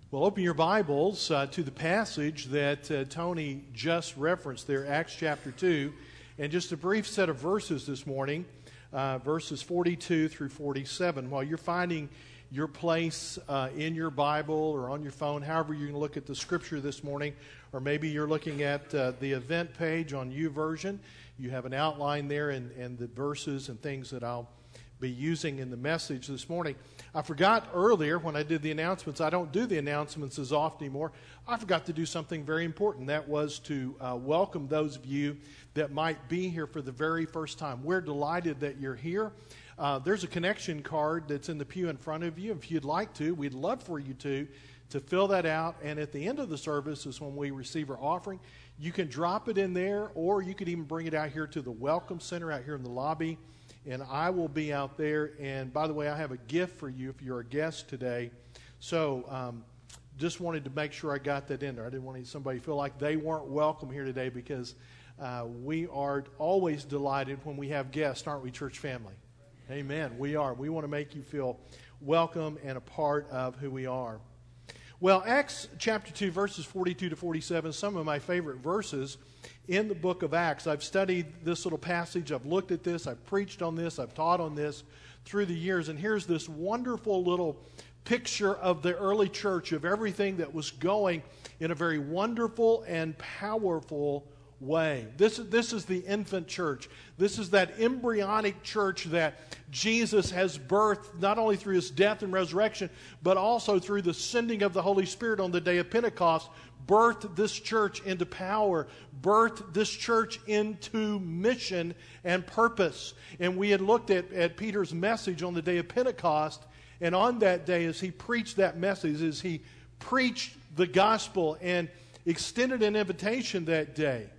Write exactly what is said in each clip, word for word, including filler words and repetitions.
Well, open your Bibles uh, to the passage that uh, Tony just referenced there, Acts chapter two, and just a brief set of verses this morning, uh, verses forty-two through forty-seven. While you're finding your place uh, in your Bible or on your phone, however you can look at the Scripture this morning, or maybe you're looking at uh, the event page on YouVersion, you have an outline there and, and the verses and things that I'll be using in the message this morning. I forgot earlier when I did the announcements, I don't do the announcements as often anymore. I forgot to do something very important. That was to uh, welcome those of you that might be here for the very first time. We're delighted that you're here. Uh, there's a connection card that's in the pew in front of you. If you'd like to, we'd love for you to, to fill that out. And at the end of the service is when we receive our offering. You can drop it in there, or you could even bring it out here to the Welcome Center out here in the lobby. And I will be out there. And by the way, I have a gift for you if you're a guest today. So um, just wanted to make sure I got that in there. I didn't want somebody to feel like they weren't welcome here today, because uh, we are always delighted when we have guests, aren't we, church family? Amen. We are. We want to make you feel welcome and a part of who we are. Well, Acts chapter two, verses forty-two to forty-seven, some of my favorite verses in the book of Acts. I've studied this little passage. I've looked at this. I've preached on this. I've taught on this through the years. And here's this wonderful little picture of the early church, of everything that was going in a very wonderful and powerful way. This, this is the infant church. This is that embryonic church that Jesus has birthed, not only through his death and resurrection, but also through the sending of the Holy Spirit on the day of Pentecost, birthed this church into power, birthed this church into mission and purpose. And we had looked at, at Peter's message on the day of Pentecost, and on that day, as he preached that message, as he preached the gospel and extended an invitation that day,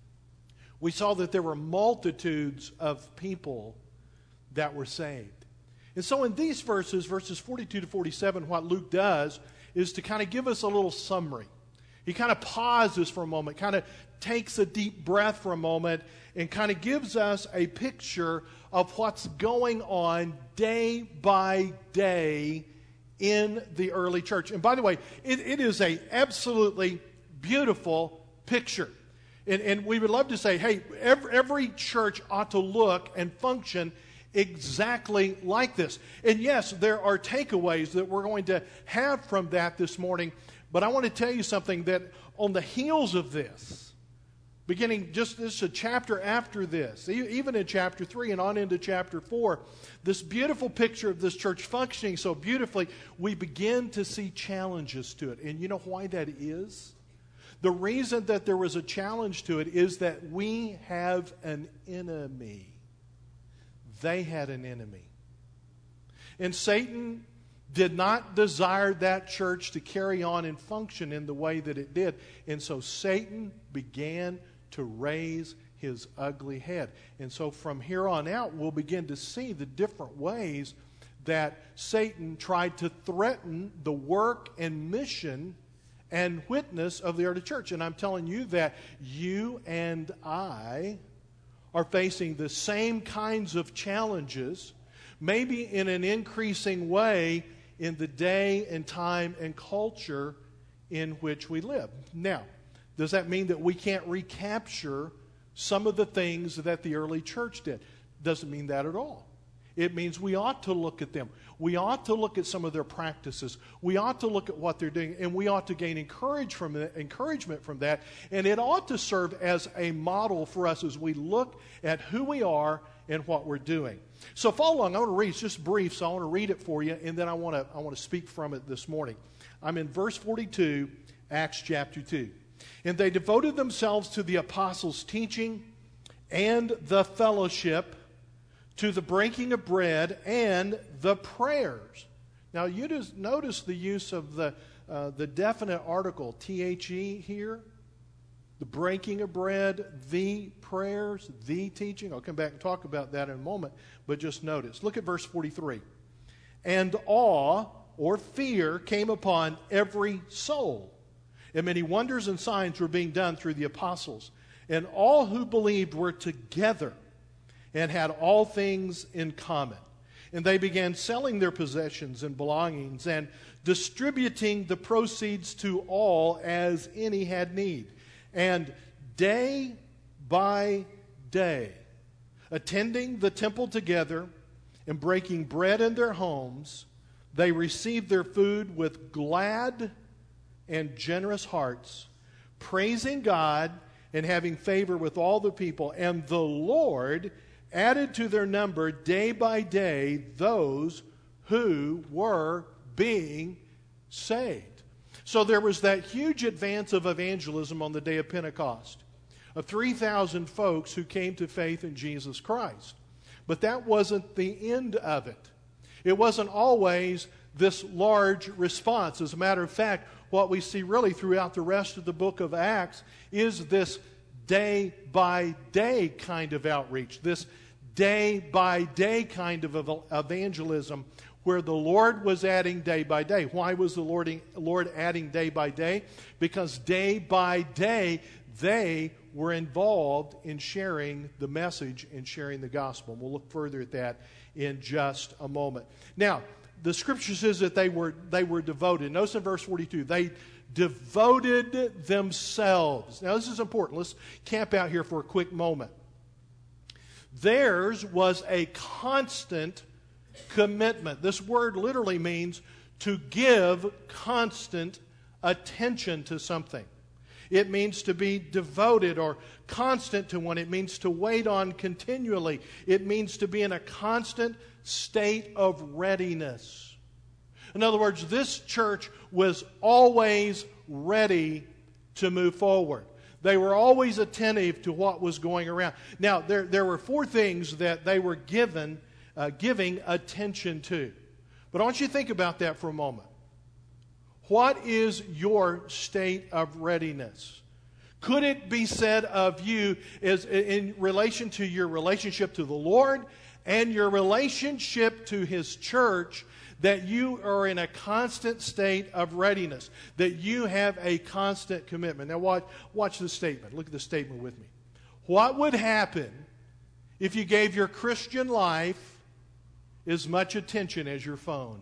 we saw that there were multitudes of people that were saved. And so in these verses, verses forty-two to forty-seven, what Luke does is to kind of give us a little summary. He kind of pauses for a moment, kind of takes a deep breath for a moment, and kind of gives us a picture of what's going on day by day in the early church. And by the way, it, it is an absolutely beautiful picture. And, and we would love to say, hey, every, every church ought to look and function exactly like this. And yes, there are takeaways that we're going to have from that this morning. But I want to tell you something, that on the heels of this, beginning just this a chapter after this, even in chapter three and on into chapter four, this beautiful picture of this church functioning so beautifully, we begin to see challenges to it. And you know why that is? The reason that there was a challenge to it is that we have an enemy. They had an enemy. And Satan did not desire that church to carry on and function in the way that it did. And so Satan began to raise his ugly head. And so from here on out, we'll begin to see the different ways that Satan tried to threaten the work and mission and witness of the early church. And I'm telling you that you and I are facing the same kinds of challenges, maybe in an increasing way, in the day and time and culture in which we live. Now, does that mean that we can't recapture some of the things that the early church did? Doesn't mean that at all. It means we ought to look at them. We ought to look at some of their practices. We ought to look at what they're doing, and we ought to gain encourage from it, encouragement from that. And it ought to serve as a model for us as we look at who we are and what we're doing. So follow along. I want to read. It's just brief, so I want to read it for you, and then I want to I want to speak from it this morning. I'm in verse forty-two, Acts chapter two. And they devoted themselves to the apostles' teaching and the fellowship, to the breaking of bread and the prayers. Now, you just notice the use of the uh, the definite article, T H E here. The breaking of bread, the prayers, the teaching. I'll come back and talk about that in a moment, but just notice. Look at verse forty-three. And awe or fear came upon every soul, and many wonders and signs were being done through the apostles. And all who believed were together and had all things in common. And they began selling their possessions and belongings and distributing the proceeds to all as any had need. And day by day, attending the temple together and breaking bread in their homes, they received their food with glad and generous hearts, praising God and having favor with all the people. And the Lord added to their number day by day those who were being saved. So there was that huge advance of evangelism on the day of Pentecost, of three thousand folks who came to faith in Jesus Christ. But that wasn't the end of it. It wasn't always this large response. As a matter of fact, what we see really throughout the rest of the book of Acts is this day by day kind of outreach, this day by day kind of evangelism where the Lord was adding day by day. Why was the Lord, Lord adding day by day? Because day by day they were involved in sharing the message and sharing the gospel. And we'll look further at that in just a moment. Now, the scripture says that they were they were devoted. Notice in verse forty-two, they devoted themselves. Now, this is important. Let's camp out here for a quick moment. Theirs was a constant commitment. This word literally means to give constant attention to something. It means to be devoted or constant to one. It means to wait on continually. It means to be in a constant state of readiness. In other words, this church was always ready to move forward. They were always attentive to what was going around. Now, there, there were four things that they were given, uh, giving attention to. But I want you to think about that for a moment. What is your state of readiness? Could it be said of you as in relation to your relationship to the Lord and your relationship to His church that you are in a constant state of readiness, that you have a constant commitment? Now watch, watch the statement. Look at the statement with me. What would happen if you gave your Christian life as much attention as your phone?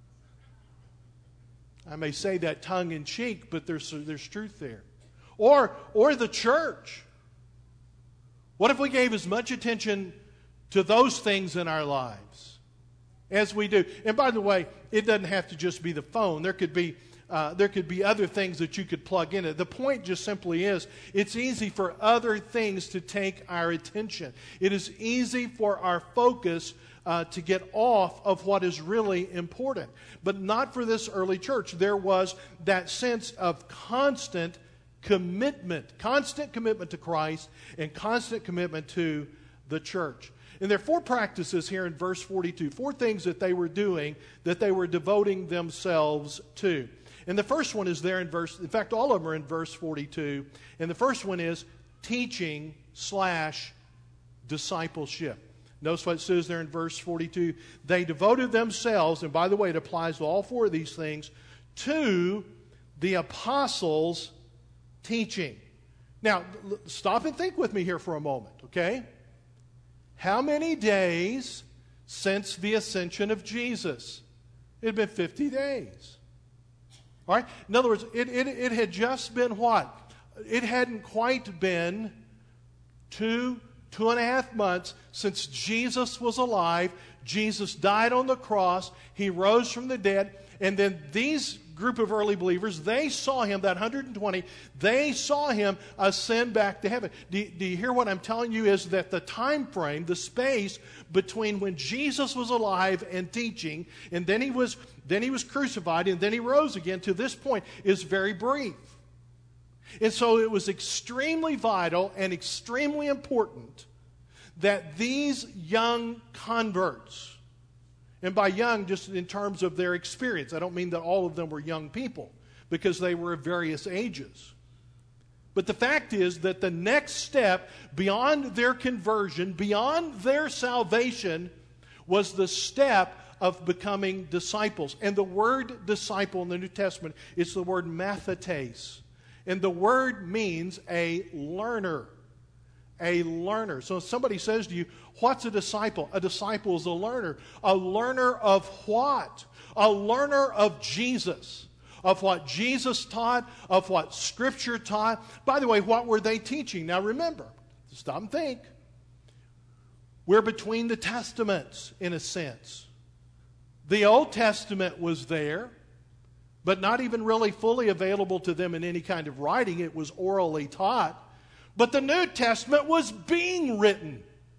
I may say that tongue in cheek, but there's, there's truth there. Or, or the church. What if we gave as much attention to those things in our lives as we do? And by the way, it doesn't have to just be the phone. There could be, uh, there could be other things that you could plug in it. The point just simply is, it's easy for other things to take our attention. It is easy for our focus Uh, to get off of what is really important. But not for this early church. There was that sense of constant commitment, constant commitment to Christ and constant commitment to the church. And there are four practices here in verse forty-two, four things that they were doing that they were devoting themselves to. And the first one is there in verse, in fact, all of them are in verse forty-two. And the first one is teaching slash discipleship. Notice what it says there in verse forty-two. They devoted themselves, and by the way, it applies to all four of these things, to the apostles' teaching. Now, stop and think with me here for a moment, okay? How many days since the ascension of Jesus? It had been fifty days. All right? In other words, it, it, it had just been what? It hadn't quite been two Two and a half months since Jesus was alive. Jesus died on the cross. He rose from the dead. And then these group of early believers, they saw Him, that one hundred twenty, they saw Him ascend back to heaven. Do, do you hear what I'm telling you? Is that the time frame, the space between when Jesus was alive and teaching, and then He was, then he was crucified, and then He rose again to this point is very brief. And so it was extremely vital and extremely important that these young converts, and by young just in terms of their experience, I don't mean that all of them were young people, because they were of various ages. But the fact is that the next step beyond their conversion, beyond their salvation, was the step of becoming disciples. And the word disciple in the New Testament is the word mathetes. And the word means a learner, A learner. So if somebody says to you, what's a disciple? A disciple is a learner. A learner of what? A learner of Jesus. Of what Jesus taught, of what Scripture taught. By the way, what were they teaching? Now remember, stop and think. We're between the Testaments, in a sense. The Old Testament was there, but not even really fully available to them in any kind of writing. It was orally taught. But the New Testament was being written.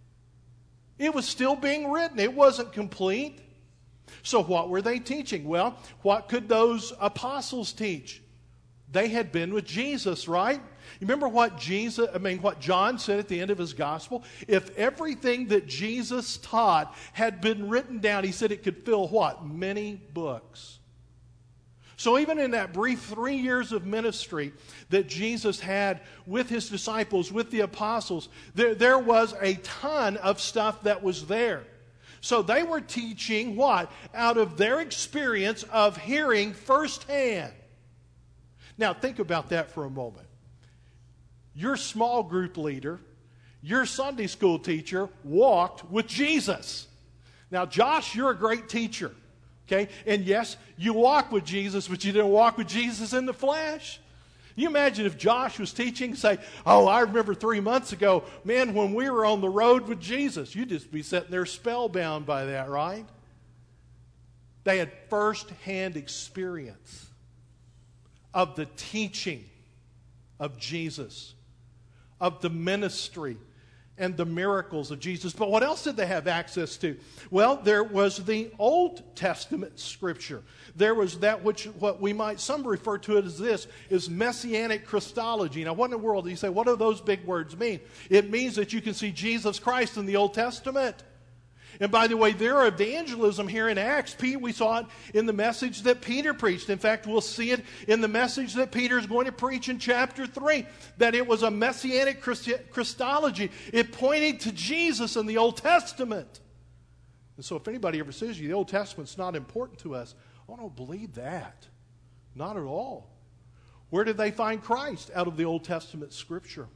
It was still being written. It wasn't complete. So what were they teaching? Well, what could those apostles teach? They had been with Jesus, right? You remember what Jesus, I mean, what John said at the end of his gospel? If everything that Jesus taught had been written down, he said it could fill what? Many books. So even in that brief three years of ministry that Jesus had with his disciples, with the apostles, there, there was a ton of stuff that was there. So they were teaching what? Out of their experience of hearing firsthand. Now think about that for a moment. Your small group leader, your Sunday school teacher walked with Jesus. Now Josh, you're a great teacher. Okay? And yes, you walk with Jesus, but you didn't walk with Jesus in the flesh. You imagine if Josh was teaching, say, oh, I remember three months ago, man, when we were on the road with Jesus. You'd just be sitting there spellbound by that, right? They had first-hand experience of the teaching of Jesus, of the ministry and the miracles of Jesus. But what else did they have access to? Well, there was the Old Testament Scripture. There was that which, what we might, some refer to it as this, is Messianic Christology. Now, what in the world? You say, what do those big words mean? It means that you can see Jesus Christ in the Old Testament. And by the way, their evangelism here in Acts, Pete, we saw it in the message that Peter preached. In fact, we'll see it in the message that Peter is going to preach in chapter three, that it was a Messianic Christology. It pointed to Jesus in the Old Testament. And so if anybody ever says to you, the Old Testament's not important to us, I don't believe that. Not at all. Where did they find Christ? Out of the Old Testament Scripture.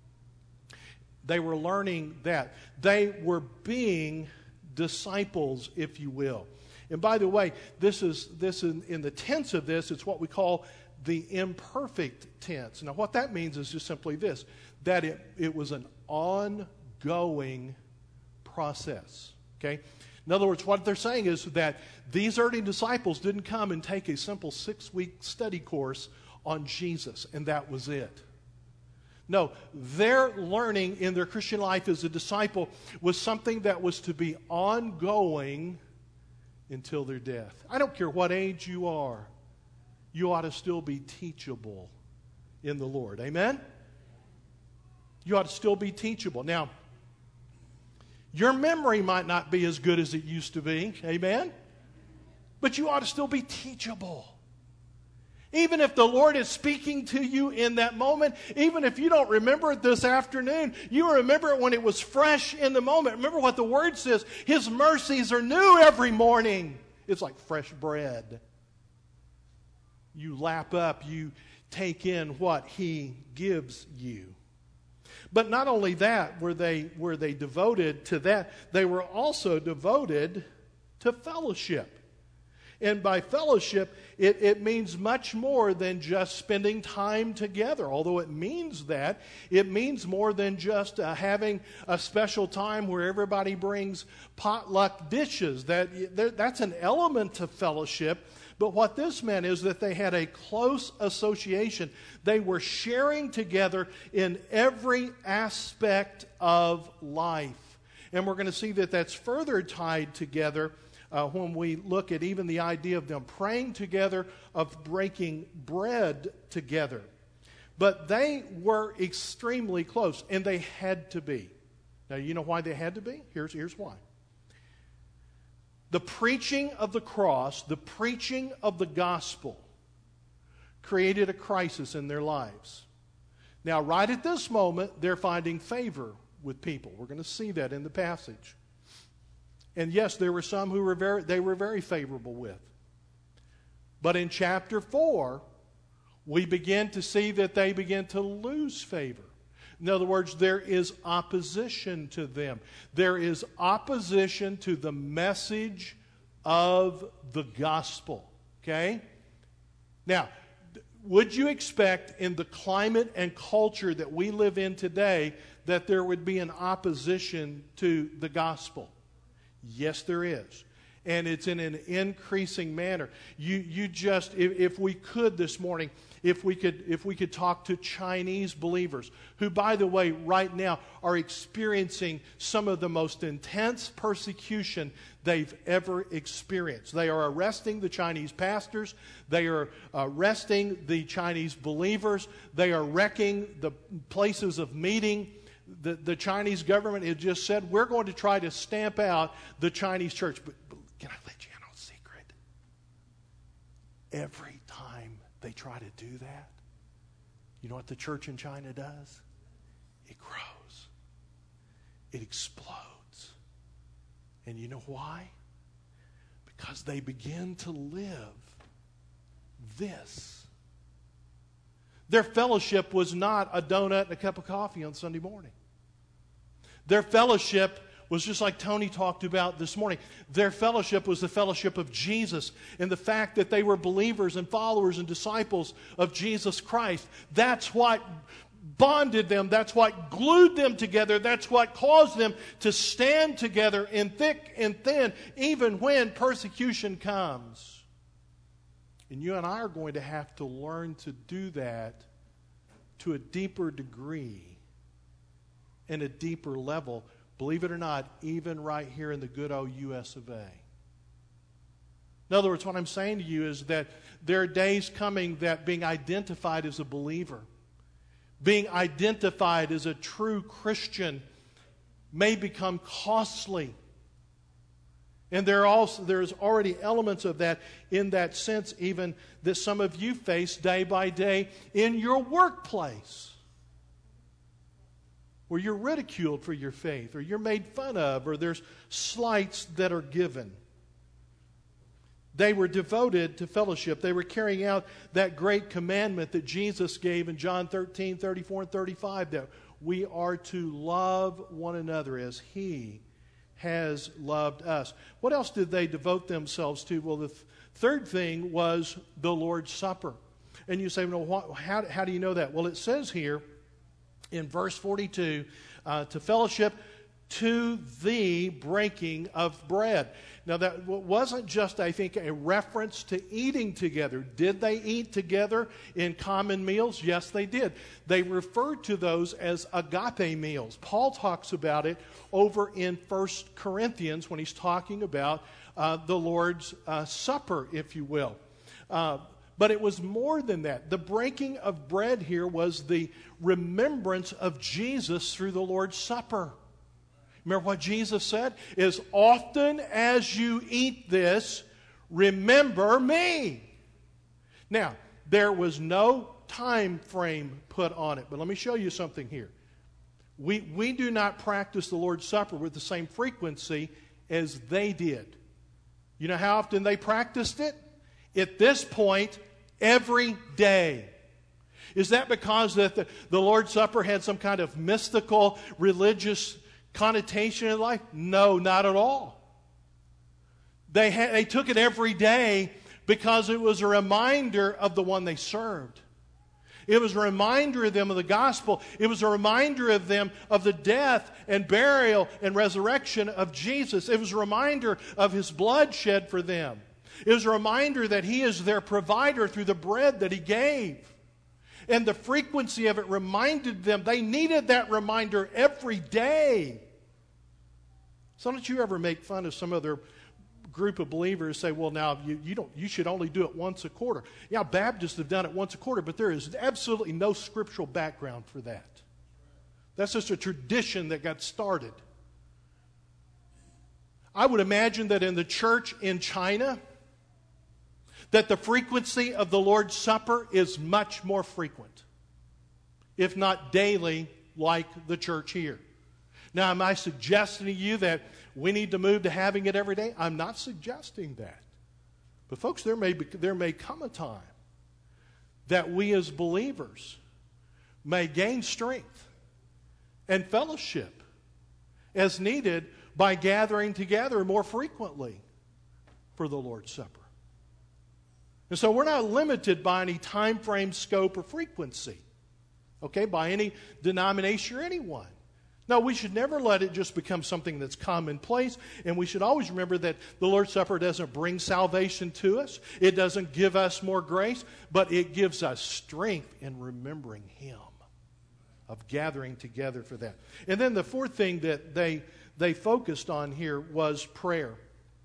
They were learning that. They were being disciples, if you will. And by the way, this is this in, in the tense of this, it's what we call the imperfect tense. Now what that means is just simply this, that it, it was an ongoing process. Okay? In other words, what they're saying is that these early disciples didn't come and take a simple six-week study course on Jesus, and that was it. No, their learning in their Christian life as a disciple was something that was to be ongoing until their death. I don't care what age you are, you ought to still be teachable in the Lord. Amen? You ought to still be teachable. Now, your memory might not be as good as it used to be. Amen? But you ought to still be teachable. Even if the Lord is speaking to you in that moment, even if you don't remember it this afternoon, you remember it when it was fresh in the moment. Remember what the Word says, His mercies are new every morning. It's like fresh bread. You lap up, you take in what He gives you. But not only that were they, were they devoted to that, they were also devoted to fellowship. And by fellowship, it, it means much more than just spending time together. Although it means that, it means more than just uh, having a special time where everybody brings potluck dishes. That, that that's an element of fellowship. But what this meant is that they had a close association. They were sharing together in every aspect of life. And we're going to see that that's further tied together Uh, when we look at even the idea of them praying together, of breaking bread together. But they were extremely close, and they had to be. Now, you know why they had to be? Here's, here's why. The preaching of the cross, the preaching of the gospel, created a crisis in their lives. Now, right at this moment, they're finding favor with people. We're going to see that in the passage. And yes, there were some who were very, they were very favorable with. But in chapter four, we begin to see that they begin to lose favor. In other words, there is opposition to them. There is opposition to the message of the gospel. Okay? Now, would you expect in the climate and culture that we live in today that there would be an opposition to the gospel? Yes, there is. And it's in an increasing manner. You, you just, if, if we could this morning, if we could, if we could talk to Chinese believers, who, by the way, right now are experiencing some of the most intense persecution they've ever experienced. They are arresting the Chinese pastors. They are arresting the Chinese believers. They are wrecking the places of meeting. The, the Chinese government has just said, we're going to try to stamp out the Chinese church. But, but can I let you in on a secret? Every time they try to do that, you know what the church in China does? It grows. It explodes. And you know why? Because they begin to live this. Their fellowship was not a donut and a cup of coffee on Sunday morning. Their fellowship was just like Tony talked about this morning. Their fellowship was the fellowship of Jesus and the fact that they were believers and followers and disciples of Jesus Christ. That's what bonded them. That's what glued them together. That's what caused them to stand together in thick and thin, even when persecution comes. And you and I are going to have to learn to do that to a deeper degree and a deeper level. Believe it or not, even right here in the good old U S of A. In other words, what I'm saying to you is that there are days coming that being identified as a believer, being identified as a true Christian, may become costly. And there are also, there's already elements of that in that sense, even that some of you face day by day in your workplace, where you're ridiculed for your faith, or you're made fun of, or there's slights that are given. They were devoted to fellowship. They were carrying out that great commandment that Jesus gave in John thirteen, thirty-four, and thirty-five, that we are to love one another as He has loved us. What else did they devote themselves to? Well, the th- third thing was the Lord's Supper. And you say, well, what, how, how do you know that? Well, it says here in verse forty-two, uh, to fellowship, to the breaking of bread. Now, that wasn't just, I think, a reference to eating together. Did they eat together in common meals? Yes, they did. They referred to those as agape meals. Paul talks about it over in First Corinthians when he's talking about uh, the Lord's uh, Supper, if you will. Uh, but it was more than that. The breaking of bread here was the remembrance of Jesus through the Lord's Supper. Remember what Jesus said? As often as you eat this, remember me. Now, there was no time frame put on it, but let me show you something here. We, we do not practice the Lord's Supper with the same frequency as they did. You know how often they practiced it? At this point, every day. Is that because that the, the Lord's Supper had some kind of mystical, religious connotation in life? No, not at all. They ha- they took it every day because it was a reminder of the one they served. It was a reminder of them of the gospel. It was a reminder of them of the death and burial and resurrection of Jesus. It was a reminder of His blood shed for them. It was a reminder that He is their provider through the bread that He gave. And the frequency of it reminded them. They needed that reminder every day. So don't you ever make fun of some other group of believers, say, well, now you, you don't you should only do it once a quarter. Yeah, Baptists have done it once a quarter, but there is absolutely no scriptural background for that. That's just a tradition that got started. I would imagine that in the church in China, that the frequency of the Lord's Supper is much more frequent, if not daily, like the church here. Now, am I suggesting to you that we need to move to having it every day? I'm not suggesting that. But folks, there may be, there may come a time that we as believers may gain strength and fellowship as needed by gathering together more frequently for the Lord's Supper. And so we're not limited by any time frame, scope, or frequency, okay, by any denomination or anyone. No, we should never let it just become something that's commonplace, and we should always remember that the Lord's Supper doesn't bring salvation to us. It doesn't give us more grace, but it gives us strength in remembering Him, of gathering together for that. And then the fourth thing that they, they focused on here was prayer.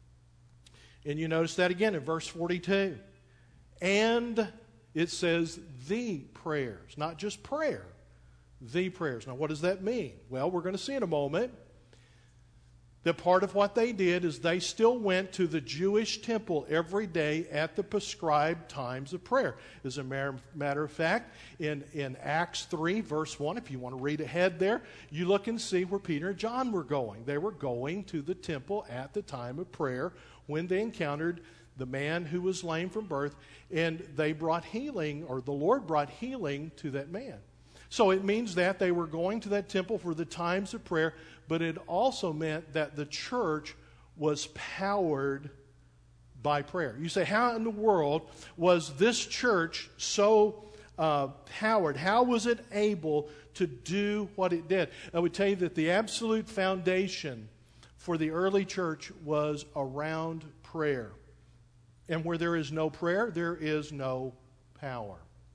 And you notice that again in verse forty-two. And it says the prayers, not just prayer. The prayers. Now, what does that mean? Well, we're going to see in a moment that part of what they did is they still went to the Jewish temple every day at the prescribed times of prayer. As a matter of fact, in, in Acts three, verse one, if you want to read ahead there, you look and see where Peter and John were going. They were going to the temple at the time of prayer when they encountered the man who was lame from birth, and they brought healing, or the Lord brought healing to that man. So it means that they were going to that temple for the times of prayer, but it also meant that the church was powered by prayer. You say, how in the world was this church so uh, powered? How was it able to do what it did? I would tell you that the absolute foundation for the early church was around prayer. And where there is no prayer, there is no power.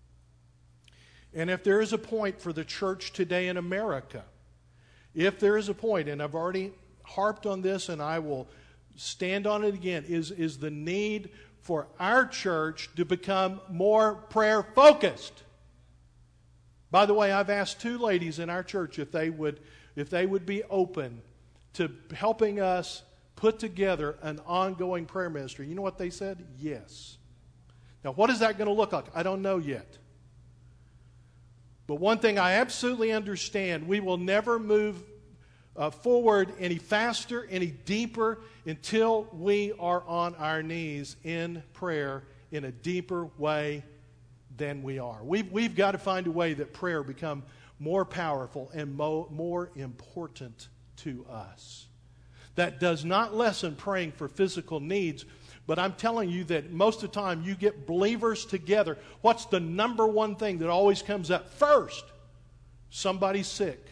And if there is a point for the church today in America, if there is a point, and I've already harped on this and I will stand on it again, is, is the need for our church to become more prayer focused. By the way, I've asked two ladies in our church if they would, if they would be open to helping us put together an ongoing prayer ministry. You know what they said? Yes. Now, what is that going to look like? I don't know yet. But one thing I absolutely understand, we will never move uh, forward any faster, any deeper, until we are on our knees in prayer in a deeper way than we are. We've, we've got to find a way that prayer become more powerful and mo- more important to us. That does not lessen praying for physical needs, but I'm telling you that most of the time you get believers together. What's the number one thing that always comes up first? Somebody's sick.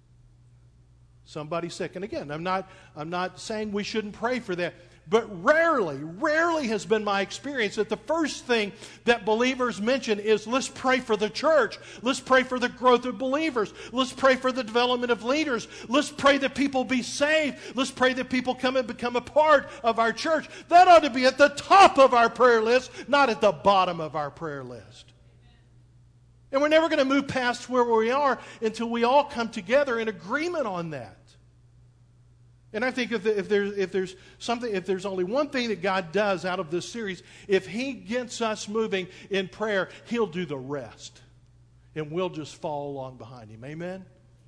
Somebody's sick. And again, I'm not, I'm not saying we shouldn't pray for that. But rarely, rarely has been my experience that the first thing that believers mention is, let's pray for the church. Let's pray for the growth of believers. Let's pray for the development of leaders. Let's pray that people be saved. Let's pray that people come and become a part of our church. That ought to be at the top of our prayer list, not at the bottom of our prayer list. And we're never going to move past where we are until we all come together in agreement on that. And I think if, the, if, there's, if there's something, if there's only one thing that God does out of this series, if He gets us moving in prayer, He'll do the rest. And we'll just follow along behind Him. Amen?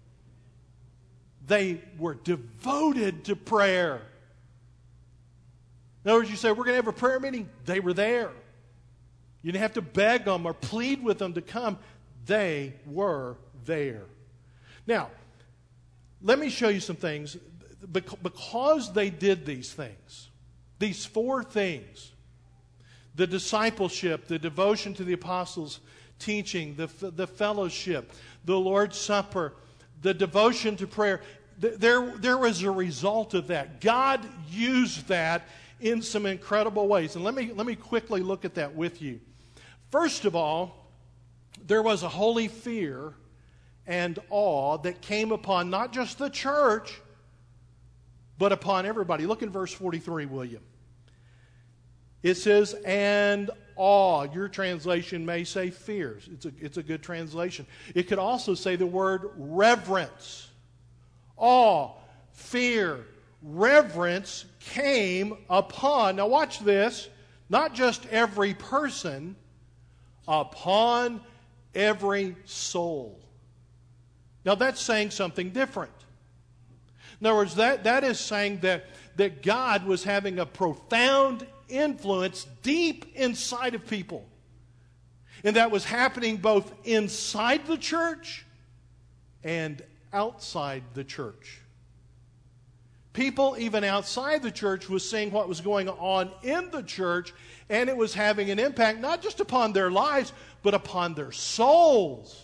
They were devoted to prayer. In other words, you say, we're going to have a prayer meeting. They were there. You didn't have to beg them or plead with them to come. They were there. Now, let me show you some things. Because they did these things, these four things, the discipleship, the devotion to the apostles' teaching, the, the fellowship, the Lord's Supper, the devotion to prayer, there, there was a result of that. God used that in some incredible ways. And let me, let me quickly look at that with you. First of all, there was a holy fear and awe that came upon not just the church, but upon everybody. Look in verse forty-three, will you? It says, and awe. Your translation may say fears. It's a, it's a good translation. It could also say the word reverence. Awe, fear, reverence came upon, now watch this, not just every person, upon every soul. Now that's saying something different. In other words, that, that is saying that, that God was having a profound influence deep inside of people. And that was happening both inside the church and outside the church. People even outside the church was seeing what was going on in the church, and it was having an impact not just upon their lives, but upon their souls.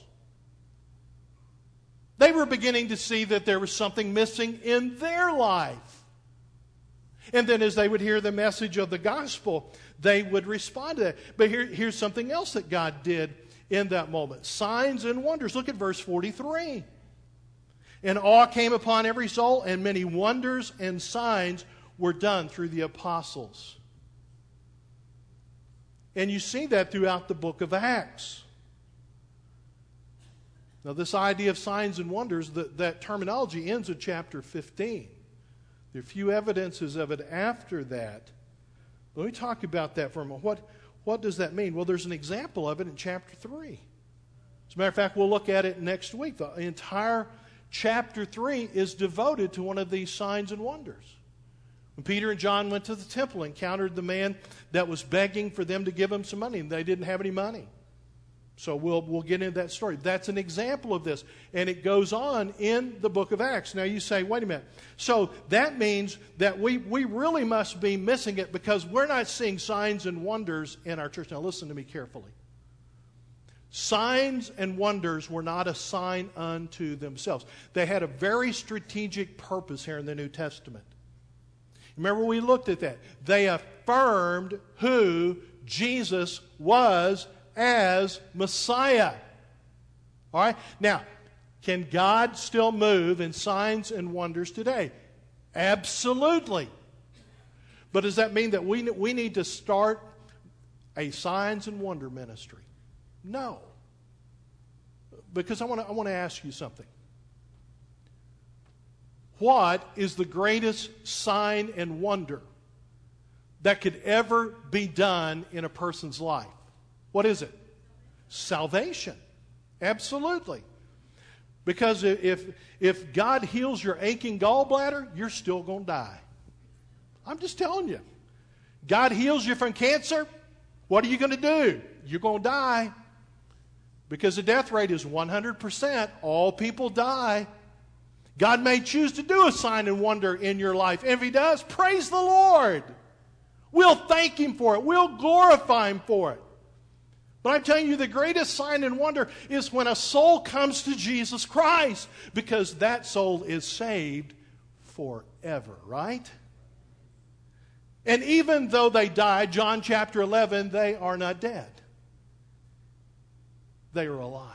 They were beginning to see that there was something missing in their life. And then as they would hear the message of the gospel, they would respond to that. But here, here's something else that God did in that moment. Signs and wonders. Look at verse forty-three. And awe came upon every soul, and many wonders and signs were done through the apostles. And you see that throughout the book of Acts. Now, this idea of signs and wonders, that, that terminology ends in chapter fifteen. There are few evidences of it after that. Let me talk about that for a moment. What, what does that mean? Well, there's an example of it in chapter three. As a matter of fact, we'll look at it next week. The entire chapter three is devoted to one of these signs and wonders. When Peter and John went to the temple and encountered the man that was begging for them to give him some money, and they didn't have any money. So we'll, we'll get into that story. That's an example of this. And it goes on in the book of Acts. Now you say, wait a minute. So that means that we, we really must be missing it because we're not seeing signs and wonders in our church. Now listen to me carefully. Signs and wonders were not a sign unto themselves. They had a very strategic purpose here in the New Testament. Remember we looked at that. They affirmed who Jesus was as Messiah. All right? Now, can God still move in signs and wonders today? Absolutely. But does that mean that we, we need to start a signs and wonder ministry? No. Because I want to I want to ask you something. What is the greatest sign and wonder that could ever be done in a person's life? What is it? Salvation. Absolutely. Because if, if God heals your aching gallbladder, you're still going to die. I'm just telling you. God heals you from cancer, what are you going to do? You're going to die. Because the death rate is one hundred percent. All people die. God may choose to do a sign and wonder in your life. And if He does, praise the Lord. We'll thank Him for it. We'll glorify Him for it. But I'm telling you, the greatest sign and wonder is when a soul comes to Jesus Christ, because that soul is saved forever, right? And even though they died, John chapter eleven, they are not dead. They are alive.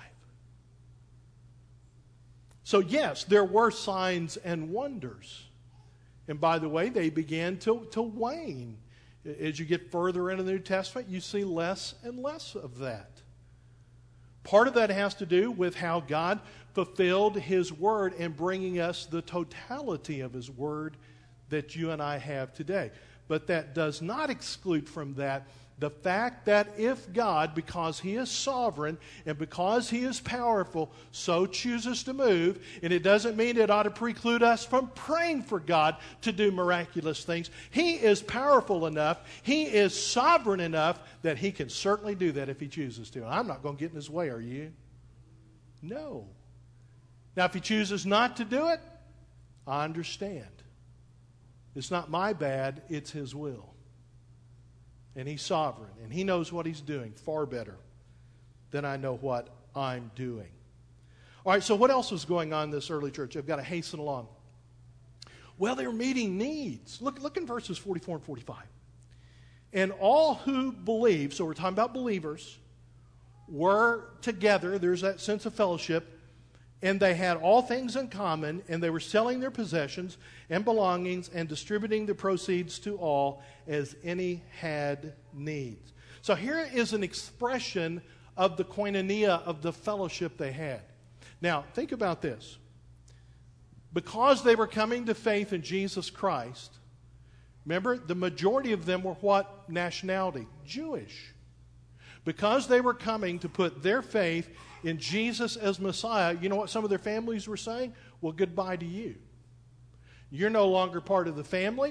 So yes, there were signs and wonders. And by the way, they began to, to wane. As you get further into the New Testament, you see less and less of that. Part of that has to do with how God fulfilled His Word and bringing us the totality of His Word that you and I have today. But that does not exclude from that the fact that if God, because He is sovereign and because He is powerful, so chooses to move, and it doesn't mean it ought to preclude us from praying for God to do miraculous things. He is powerful enough, He is sovereign enough that He can certainly do that if He chooses to. I'm not going to get in His way, are you? No. Now, if He chooses not to do it, I understand. It's not my bad, it's His will. And He's sovereign, and He knows what He's doing far better than I know what I'm doing. All right, so what else was going on in this early church? I've got to hasten along. Well, they're meeting needs. Look, look in verses forty-four and forty-five. And all who believe, so we're talking about believers, were together. There's that sense of fellowship. And they had all things in common, and they were selling their possessions and belongings and distributing the proceeds to all as any had needs. So here is an expression of the koinonia, of the fellowship they had. Now, think about this. Because they were coming to faith in Jesus Christ, remember, the majority of them were what nationality? Jewish. Because they were coming to put their faith in Jesus as Messiah, you know what some of their families were saying? Well, goodbye to you. You're no longer part of the family,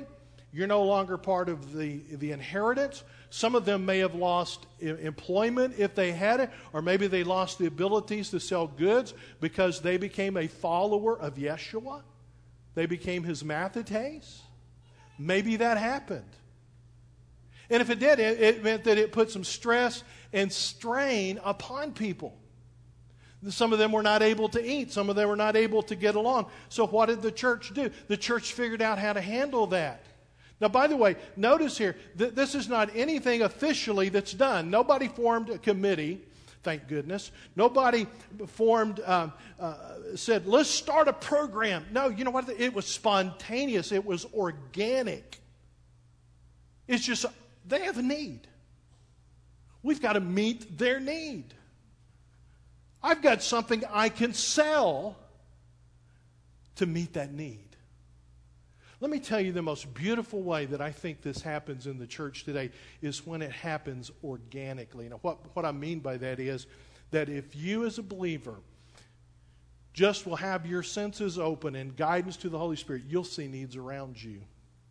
You're no longer part of the, the inheritance. Some of them may have lost employment if they had it, or maybe they lost the abilities to sell goods because they became a follower of Yeshua. They became his mathetes. Maybe that happened. And if it did, it, it meant that it put some stress and strain upon people. Some of them were not able to eat. Some of them were not able to get along. So what did the church do? The church figured out how to handle that. Now, by the way, notice here, th- this is not anything officially that's done. Nobody formed a committee, thank goodness. Nobody formed, um, uh, said, let's start a program. No, you know what? It was spontaneous. It was organic. It's just, they have a need. We've got to meet their need. I've got something I can sell to meet that need. Let me tell you the most beautiful way that I think this happens in the church today is when it happens organically. Now, what, what I mean by that is that if you as a believer just will have your senses open and guidance to the Holy Spirit, you'll see needs around you.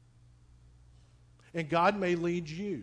And God may lead you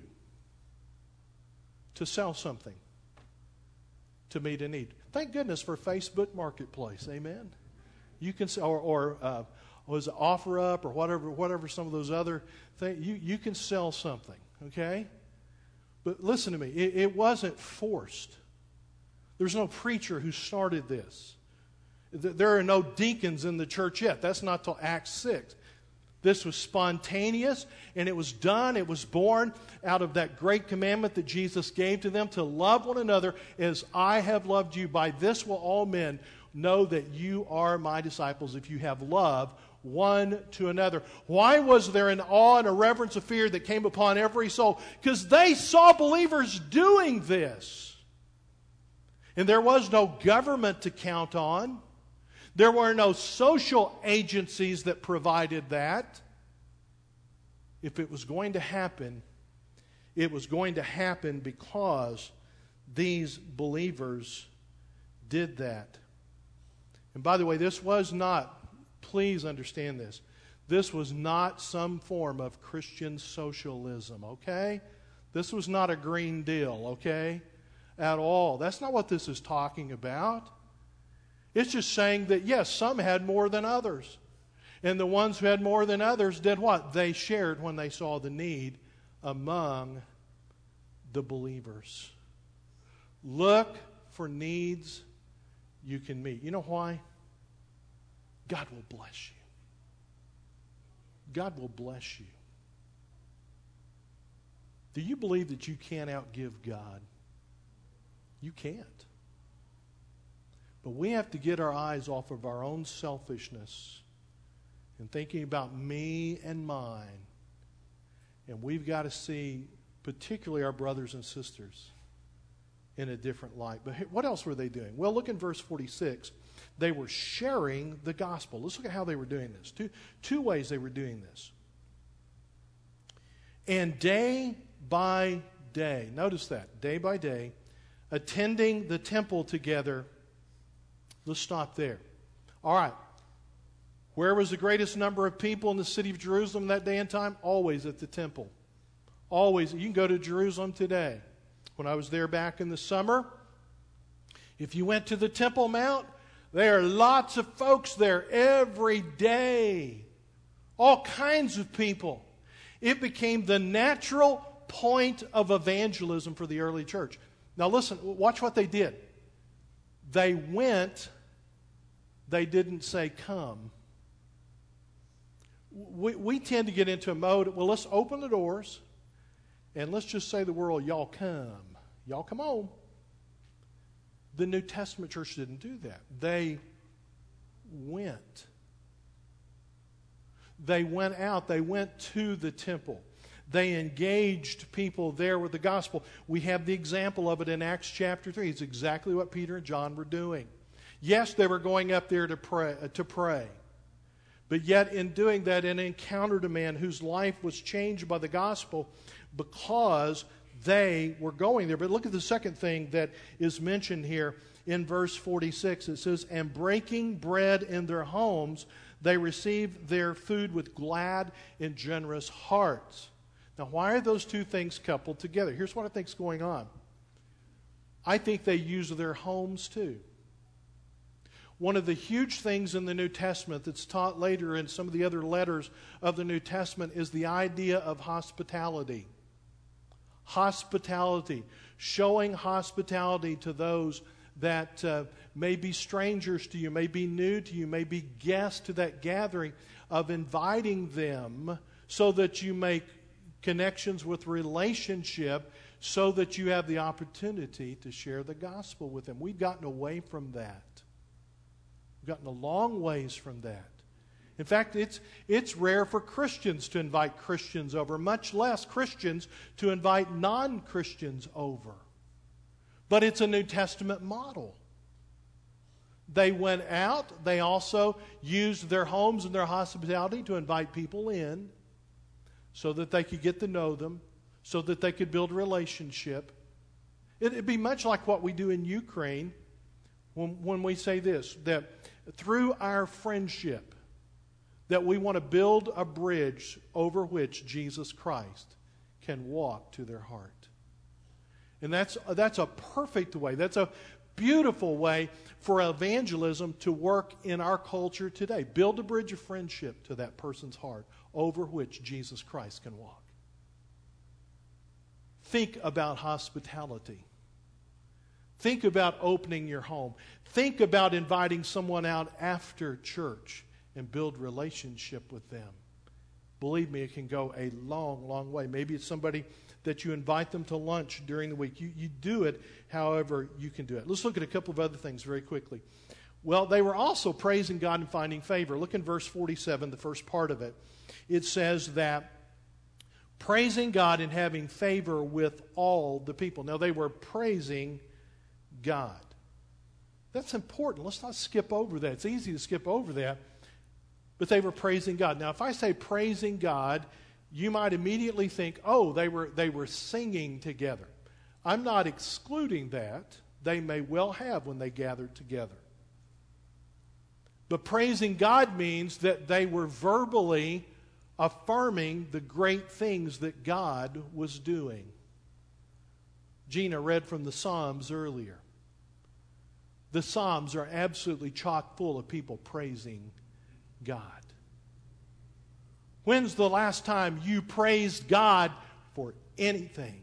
to sell something to meet a need. Thank goodness for Facebook Marketplace. Amen. You can sell, or, or uh, was it OfferUp or whatever, whatever some of those other things. You you can sell something, okay? But listen to me. It, it wasn't forced. There's no preacher who started this. There are no deacons in the church yet. That's not till Acts six. This was spontaneous, and it was done. It was born out of that great commandment that Jesus gave to them to love one another as I have loved you. By this will all men know that you are my disciples if you have love one to another. Why was there an awe and a reverence of fear that came upon every soul? Because they saw believers doing this. And there was no government to count on. There were no social agencies that provided that. If it was going to happen, it was going to happen because these believers did that. And by the way, this was not, please understand this, this was not some form of Christian socialism, okay? This was not a Green Deal, okay? At all. That's not what this is talking about. It's just saying that, yes, some had more than others. And the ones who had more than others did what? They shared when they saw the need among the believers. Look for needs you can meet. You know why? God will bless you. God will bless you. Do you believe that you can't outgive God? You can't. But we have to get our eyes off of our own selfishness and thinking about me and mine. And we've got to see particularly our brothers and sisters in a different light. But what else were they doing? Well, look in verse forty-six. They were sharing the gospel. Let's look at how they were doing this. Two, two ways they were doing this. And day by day, notice that, day by day, attending the temple together. Let's stop there. All right. Where was the greatest number of people in the city of Jerusalem that day and time? Always at the temple. Always. You can go to Jerusalem today. When I was there back in the summer, if you went to the Temple Mount, there are lots of folks there every day. All kinds of people. It became the natural point of evangelism for the early church. Now listen, watch what they did. They went, they didn't say come. We, we tend to get into a mode, well, let's open the doors and let's just say to the world, y'all come. Y'all come on. The New Testament church didn't do that. They went. They went out. They went to the temple. They engaged people there with the gospel. We have the example of it in Acts chapter three. It's exactly what Peter and John were doing. Yes, they were going up there to pray, uh, to pray. But yet in doing that, they encountered a man whose life was changed by the gospel because they were going there. But look at the second thing that is mentioned here in verse forty-six. It says, and breaking bread in their homes, They receive their food with glad and generous hearts. Now, why are those two things coupled together? Here's what I think is going on. I think they use their homes too. One of the huge things in the New Testament that's taught later in some of the other letters of the New Testament is the idea of hospitality. Hospitality. Showing hospitality to those that uh, may be strangers to you, may be new to you, may be guests to that gathering, of inviting them so that you make connections with relationship, so that you have the opportunity to share the gospel with them. We've gotten away from that. We've gotten a long ways from that. In fact, it's, it's rare for Christians to invite Christians over, much less Christians to invite non-Christians over. But it's a New Testament model. They went out. They also used their homes and their hospitality to invite people in so that they could get to know them, so that they could build a relationship. It'd be much like what we do in Ukraine when, when we say this, that through our friendship, that we want to build a bridge over which Jesus Christ can walk to their heart. And that's, that's a perfect way. That's a beautiful way for evangelism to work in our culture today. Build a bridge of friendship to that person's heart over which Jesus Christ can walk. Think about hospitality. Think about opening your home. Think about inviting someone out after church and build relationship with them. Believe me, it can go a long, long way. Maybe it's somebody that you invite them to lunch during the week. You, you do it however you can do it. Let's look at a couple of other things very quickly. Well, they were also praising God and finding favor. Look in verse forty-seven, the first part of it. It says that praising God and having favor with all the people. Now, they were praising God. That's important. Let's not skip over that. It's easy to skip over that. But they were praising God. Now, if I say praising God, you might immediately think, oh, they were, they were singing together. I'm not excluding that. They may well have when they gathered together. But praising God means that they were verbally affirming the great things that God was doing. Gina read from the Psalms earlier. The Psalms are absolutely chock full of people praising God. When's the last time you praised God for anything?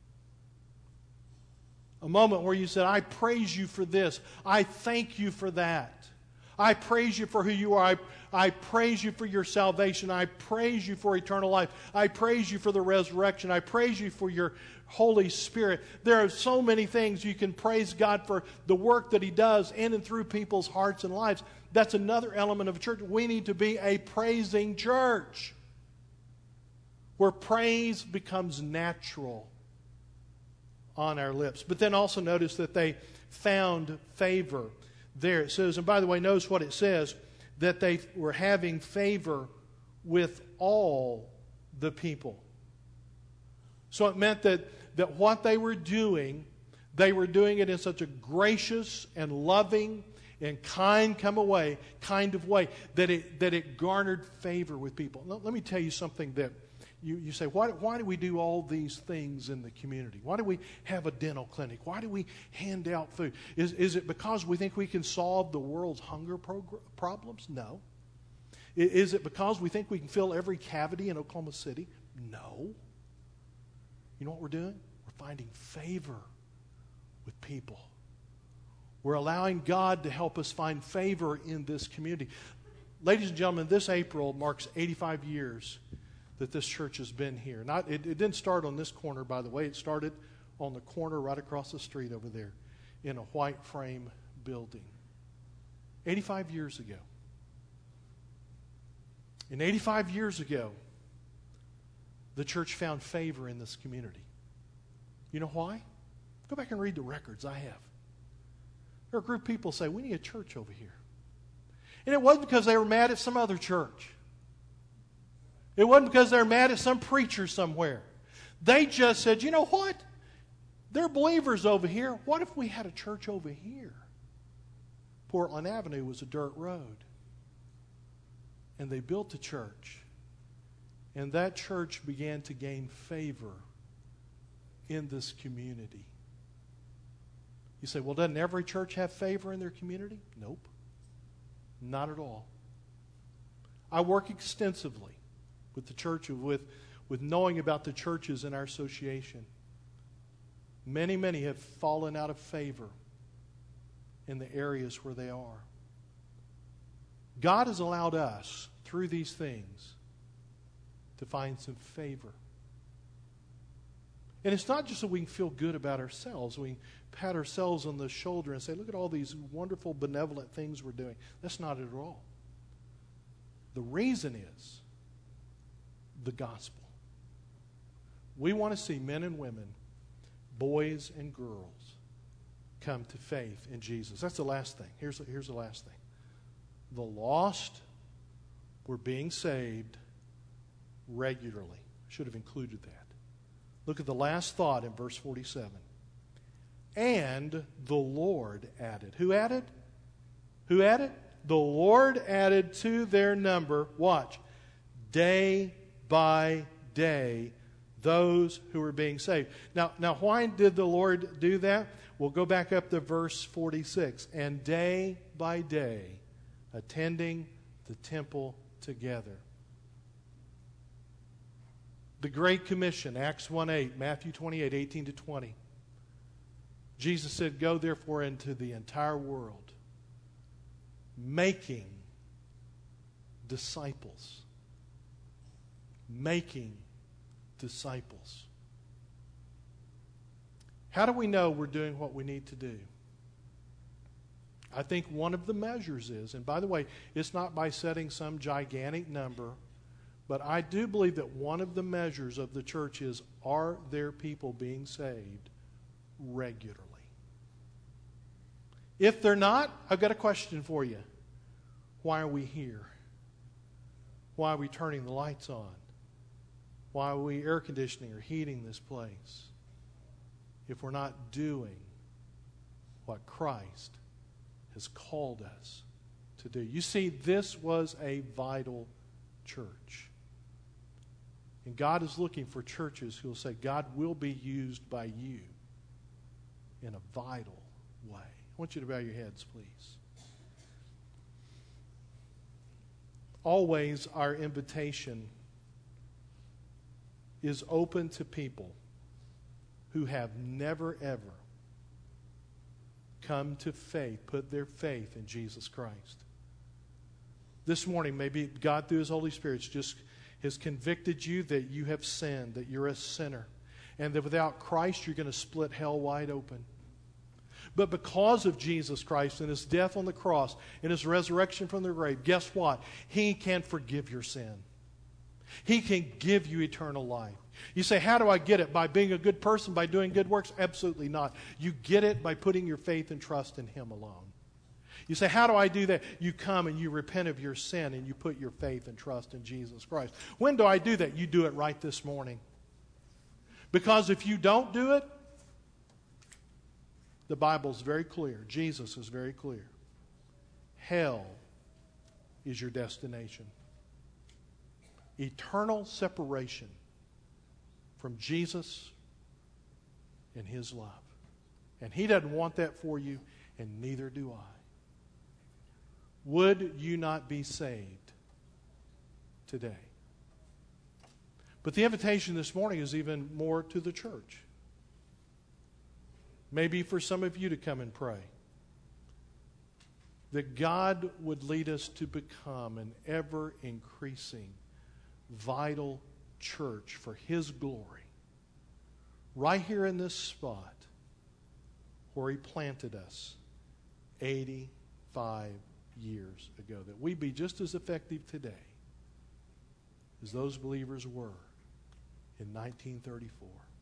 A moment where you said, I praise you for this. I thank you for that. I praise you for who you are. I, I praise you for your salvation. I praise you for eternal life. I praise you for the resurrection. I praise you for your Holy Spirit. There are so many things you can praise God for, the work that He does in and through people's hearts and lives. That's another element of a church. We need to be a praising church where praise becomes natural on our lips. But then also notice that they found favor there. It says, and by the way, notice what it says, that they were having favor with all the people. So it meant that, that what they were doing, they were doing it in such a gracious and loving and kind come away, kind of way, that it, that it garnered favor with people. Let, let me tell you something that you, you say, why, why do we do all these things in the community? Why do we have a dental clinic? Why do we hand out food? Is, is it because we think we can solve the world's hunger progr- problems? No. Is it because we think we can fill every cavity in Oklahoma City? No. You know what we're doing? We're finding favor with people. We're allowing God to help us find favor in this community. Ladies and gentlemen, this April marks eighty-five years that this church has been here. Not, it, it didn't start on this corner, by the way. It started on the corner right across the street over there in a white frame building. eighty-five years ago. And eighty-five years ago, the church found favor in this community. You know why? Go back and read the records. I have. There are a group of people say, we need a church over here. And it wasn't because they were mad at some other church. It wasn't because they were mad at some preacher somewhere. They just said, you know what? They're believers over here. What if we had a church over here? Portland Avenue was a dirt road. And they built a church. And that church began to gain favor in this community. You say, well, doesn't every church have favor in their community? Nope. Not at all. I work extensively with the church, with, with knowing about the churches in our association. Many, many have fallen out of favor in the areas where they are. God has allowed us, through these things, to find some favor. And it's not just so we can feel good about ourselves. We can pat ourselves on the shoulder and say, look at all these wonderful, benevolent things we're doing. That's not it at all. The reason is the gospel. We want to see men and women, boys and girls, come to faith in Jesus. That's the last thing. Here's, here's the last thing. The lost were being saved regularly. Should have included that. Look at the last thought in verse forty-seven. And the Lord added. Who added? Who added? The Lord added to their number, watch, day by day, those who were being saved. Now, now why did the Lord do that? We'll go back up to verse forty-six. And day by day, attending the temple together. The Great Commission, Acts one eight, Matthew twenty-eight, eighteen to twenty. Jesus said, go therefore into the entire world, making disciples. Making disciples. How do we know we're doing what we need to do? I think one of the measures is, and by the way, it's not by setting some gigantic number, but I do believe that one of the measures of the church is, are there people being saved regularly? If they're not, I've got a question for you. Why are we here? Why are we turning the lights on? Why are we air conditioning or heating this place? If we're not doing what Christ has called us to do. You see, this was a vital church. And God is looking for churches who will say, God will be used by you in a vital way. I want you to bow your heads, please. Always our invitation is open to people who have never, ever come to faith, put their faith in Jesus Christ. This morning, maybe God through His Holy Spirit just has convicted you that you have sinned, that you're a sinner, and that without Christ you're going to split hell wide open. But because of Jesus Christ and His death on the cross and His resurrection from the grave, guess what? He can forgive your sin. He can give you eternal life. You say, how do I get it? By being a good person, by doing good works? Absolutely not. You get it by putting your faith and trust in Him alone. You say, how do I do that? You come and you repent of your sin and you put your faith and trust in Jesus Christ. When do I do that? You do it right this morning. Because if you don't do it, the Bible's very clear. Jesus is very clear. Hell is your destination. Eternal separation from Jesus and His love. And He doesn't want that for you, and neither do I. Would you not be saved today? But the invitation this morning is even more to the church. Maybe for some of you to come and pray. That God would lead us to become an ever-increasing, vital church for His glory. Right here in this spot where He planted us eighty-five years ago. That we be just as effective today as those believers were in nineteen thirty-four.